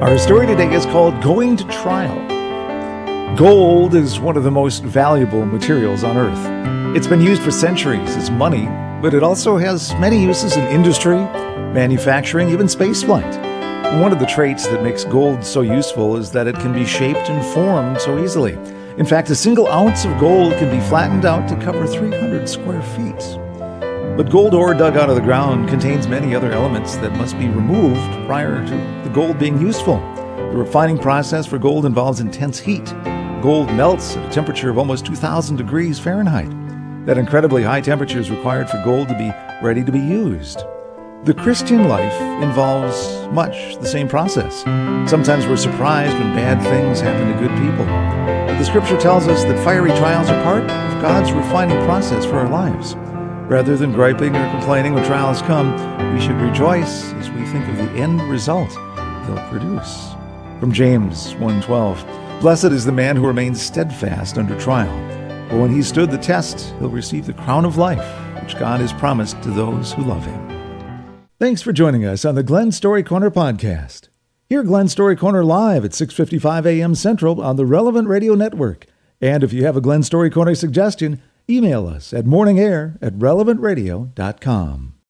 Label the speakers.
Speaker 1: Our story today is called Going to Trial. Gold is one of the most valuable materials on Earth. It's been used for centuries as money, but it also has many uses in industry, manufacturing, even spaceflight. One of the traits that makes gold so useful is that it can be shaped and formed so easily. In fact, a single ounce of gold can be flattened out to cover 300 square feet. But gold ore dug out of the ground contains many other elements that must be removed prior to the gold being useful. The refining process for gold involves intense heat. Gold melts at a temperature of almost 2,000 degrees Fahrenheit. That incredibly high temperature is required for gold to be ready to be used. The Christian life involves much the same process. Sometimes we're surprised when bad things happen to good people. But the scripture tells us that fiery trials are part of God's refining process for our lives. Rather than griping or complaining when trials come, we should rejoice as we think of the end result they'll produce. From James 1:12, "Blessed is the man who remains steadfast under trial, for when he stood the test, he'll receive the crown of life, which God has promised to those who love him." Thanks for joining us on the Glenn Story Corner podcast. Hear Glenn Story Corner live at 6:55 a.m. Central on the Relevant Radio Network. And if you have a Glenn Story Corner suggestion, email us at morningair@relevantradio.com.